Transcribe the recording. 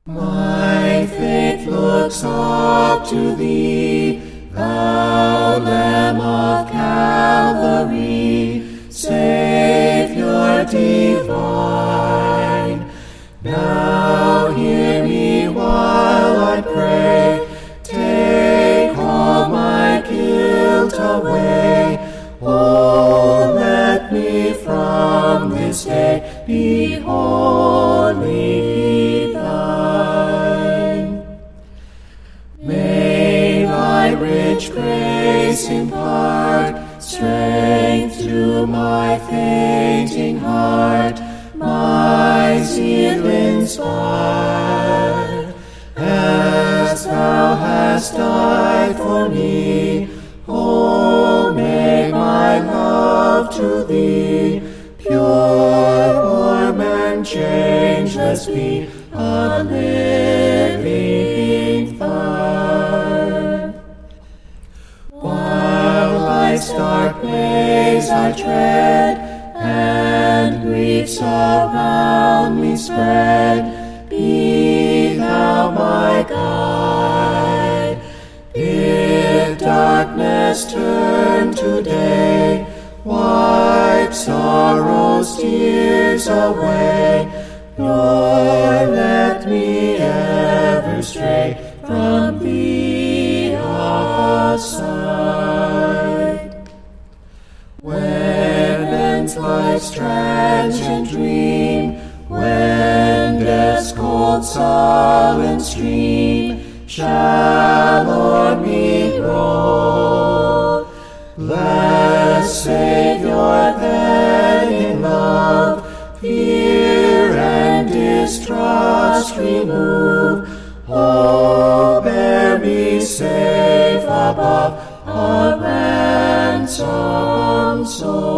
My faith looks up to Thee, Thou Lamb of Calvary, Savior divine. Now hear me while I pray, take all my guilt away. Oh, let me from this day be wholly Thine. May Thy rich grace impart strength to my fainting heart, my zeal inspire. As Thou hast died for me, oh, may my love to Thee pure, warm, and changeless be, a living fire. While life's dark ways I tread, and griefs around me spread, be Thou my guide. Bid darkness turn to day, wipe sorrow's tears away, nor let me ever stray from Thee aside. When ends life's transient dream, when death's cold sullen stream shall o'er me roll, blessed Saviour, then in love fear and distrust remove. Oh, bear me safe above a ransomed soul.